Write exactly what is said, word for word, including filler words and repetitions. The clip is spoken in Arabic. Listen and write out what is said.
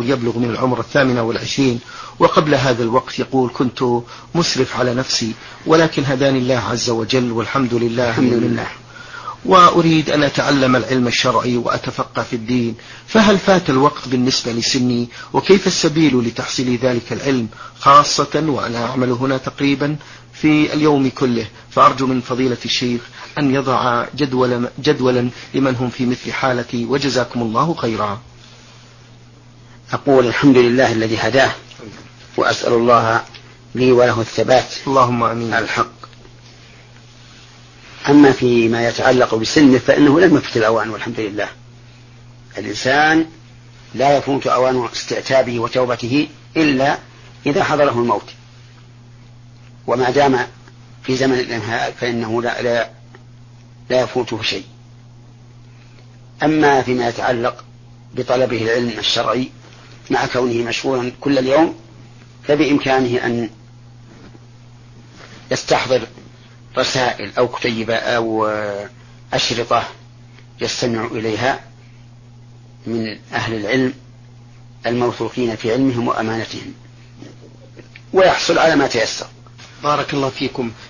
يبلغ من العمر الثامنة والعشرين، وقبل هذا الوقت يقول كنت مسرف على نفسي ولكن هداني الله عز وجل والحمد لله. الحمد لله. وأريد أن أتعلم العلم الشرعي وأتفقه في الدين، فهل فات الوقت بالنسبة لسني؟ وكيف السبيل لتحصيل ذلك العلم، خاصة وأنا أعمل هنا تقريبا في اليوم كله؟ فأرجو من فضيلة الشيخ أن يضع جدولا, جدولا لمن هم في مثل حالتي، وجزاكم الله خيرا. أقول الحمد لله الذي هداه، وأسأل الله لي وله الثبات اللهم آمين على الحق. أما فيما يتعلق بسنه فإنه لم يفت الأوان والحمد لله. الإنسان لا يفوت أوان استعتابه وتوبته إلا إذا حضره الموت، وما دام في زمن الإنهاء فإنه لا, لا, لا يفوته شيء. أما فيما يتعلق بطلبه العلم الشرعي مع كونه مشغولا كل اليوم فبإمكانه أن يستحضر رسائل أو كتيبة أو أشرطة يستمع إليها من أهل العلم الموثوقين في علمهم وأمانتهم، ويحصل على ما تيسر. بارك الله فيكم.